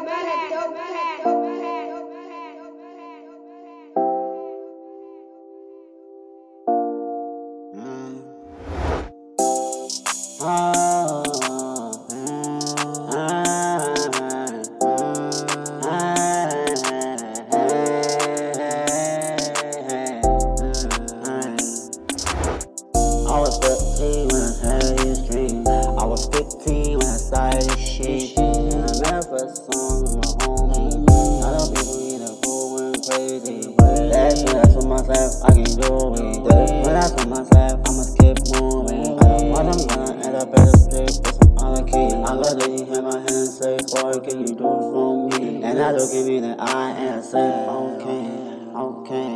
I was 13 when I had this dream. I was 15 when I started this shit. And I made a first song with my homie. Other people in the pool went crazy. That's when I told myself I can do it. When I told myself I'ma keep moving. I don't want I'm gonna end up at a place with some other kid. I got lady in my hand and say, boy, can you do it for me? And I look at me in the eye and I say, okay.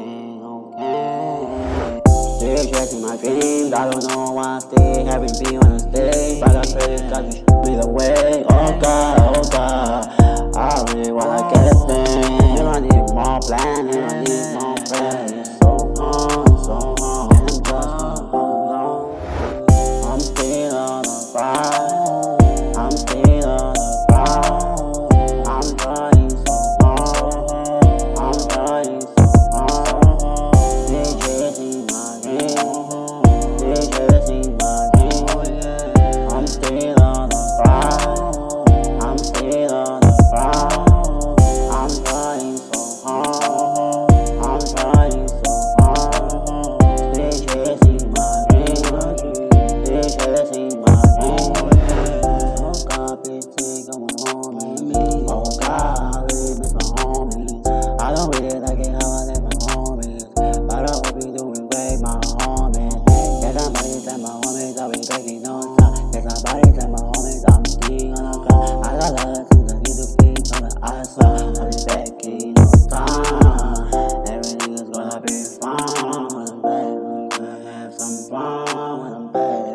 Still chasing my dreams, I don't know why I still haven't been on the stage. But I pray God you show me the way. Oh God, I really wanna get a thing. I need more planning, I need more prayer. It's so hard, and I'm just gonna hold on. I'm still on the ride, I'm still on the ride. I'm trying so hard, I'm trying so hard. Still chasing my dreams, still chasing my dreams. I'm still on the ride, I'm still on the ride. I'm trying so hard, I'm trying so hard. Still chasing my dreams, still chasing my dreams. Oh God, please take on me. Oh God, I really miss my homies. I don't really like it how I let my homies, but I hope you doing great, my homies. Get somebody tell my homies I'll be taking no time. Get somebody tell my homies I'm still on the ground. I got other things I need to fix on the outside. I'll be back in no time. Everything is gonna be fine when I'm back. We gonna have some fun when I'm back.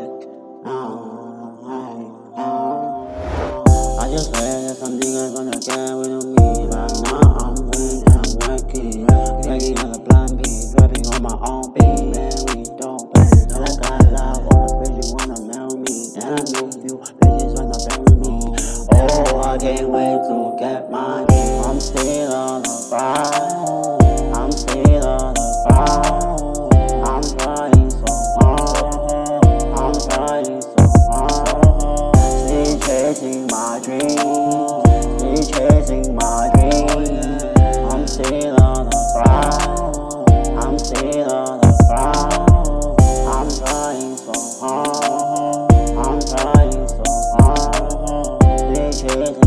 I just heard that some niggas gonna get with me, but now I'm winning and I'm working. Begging on the plan B, rapping on my own beat. Man, we don't play. And I got love, all the bitches wanna marry me. And I know you bitches wanna bury me. Oh, I can't wait to get money. I'm still on the ride, I'm still on the ride. I'm trying so hard, I'm trying so hard. Still chasing my dreams, still chasing my dreams. I'm still on the ride, I'm still on the ride. I'm trying so hard, I'm trying so hard. Still chasing